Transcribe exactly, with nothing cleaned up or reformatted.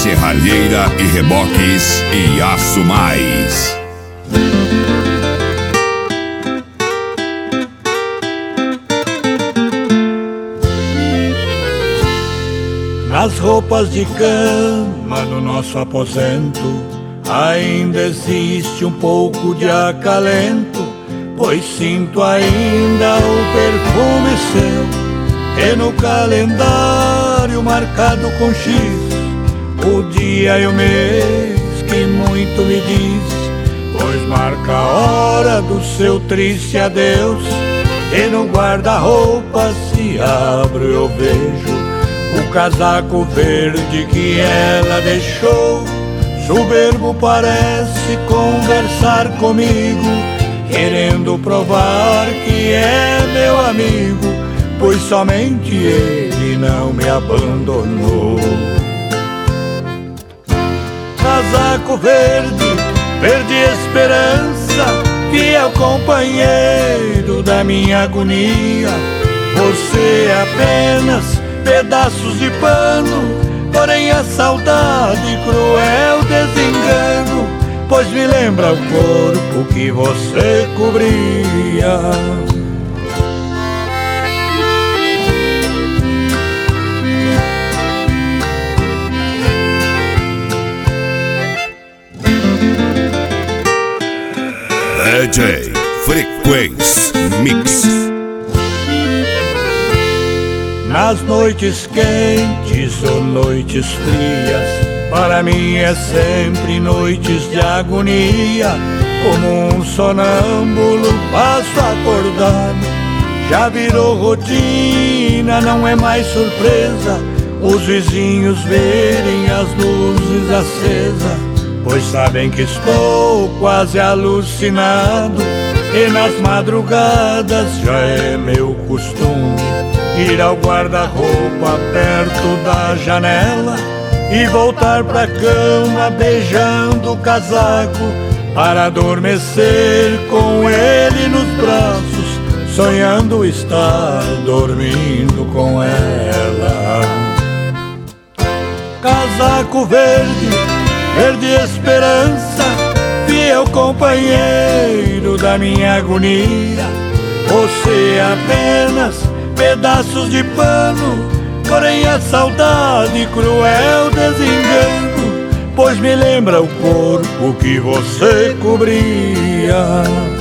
Serralheira e Reboques e Aço Mais. Nas roupas de cama do nosso aposento ainda existe um pouco de acalento, pois sinto ainda o perfume seu, e no calendário marcado com X, o dia e o mês que muito me diz, pois marca a hora do seu triste adeus. E no guarda-roupa se abre eu vejo o casaco verde que ela deixou. Soberbo parece conversar comigo, querendo provar que é meu amigo, pois somente ele não me abandonou. Casaco verde, verde esperança, fiel companheiro da minha agonia. Você é apenas pedaços de pano, porém a saudade cruel desengano, pois me lembra o corpo que você cobria. D J Frequência Mix. Nas noites quentes ou noites frias, para mim é sempre noites de agonia. Como um sonâmbulo passo acordado, já virou rotina, não é mais surpresa os vizinhos verem as luzes acesas, pois sabem que estou quase alucinado. E nas madrugadas já é meu costume ir ao guarda-roupa perto da janela e voltar pra cama beijando o casaco, para adormecer com ele nos braços, sonhando estar dormindo com ela. Casaco verde, verde esperança, fiel companheiro da minha agonia. Você é apenas pedaços de pano, porém a saudade cruel desengano, pois me lembra o corpo que você cobria.